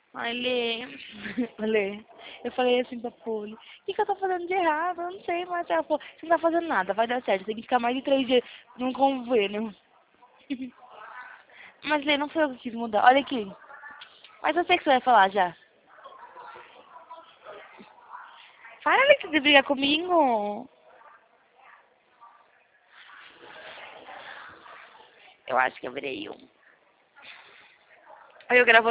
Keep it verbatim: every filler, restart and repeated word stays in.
Ai, Lê. Lê. Eu falei assim pra Poli, o que, que eu tô fazendo de errado? Eu não sei, mas ela falou, você não tá fazendo nada, vai dar certo. Tem que ficar mais de três dias num convênio. Mas Lê, não foi eu que quis mudar. Olha aqui. Mas eu sei que você vai falar já. Para de brigar comigo. Eu acho que eu virei um. Aí eu gravo